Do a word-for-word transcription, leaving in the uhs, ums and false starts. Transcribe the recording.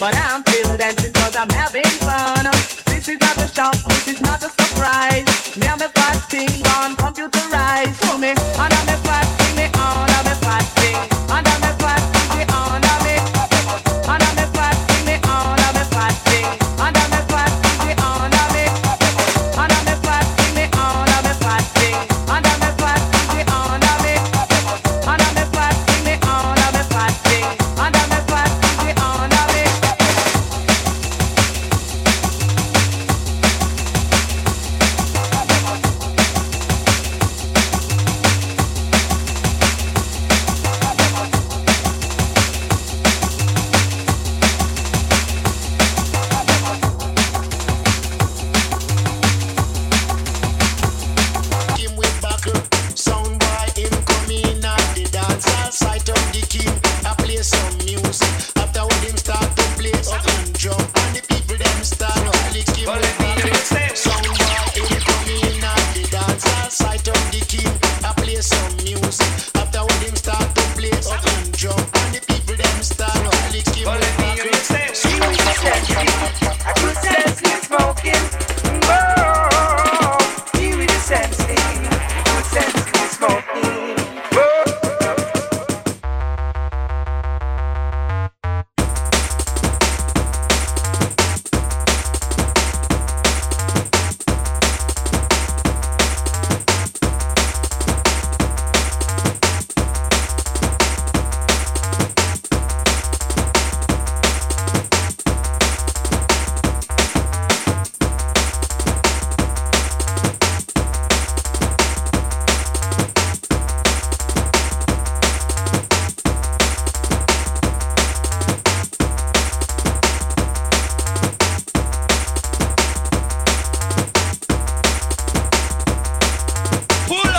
But I'm still dancing cause I'm having fun. This is not a shock, this is not a surprise. Me and me fat thing gone computerized. To me, under me fat thing, me under me fat thing. Under me fat thing, me under me. Under me fat thing, me under me fat thing. Under me fat thing, me under me. Under me fat thing, me under me fat thing. Under me fat thing, me under me. Under me fat thing, me under me fat thing. Under me fat thing, me under me. Him with buckle, sound boy incoming at the dance hall side of the king. I play some music. After when him start to play up and jump, and the people them start to lick him with buckle. Sound boy incoming at the dance hall side of the king. I play some music. After when him start to play up and jump, and the people them start to lick him with buckle. I could sense you smoking. Oh, he with the sensei.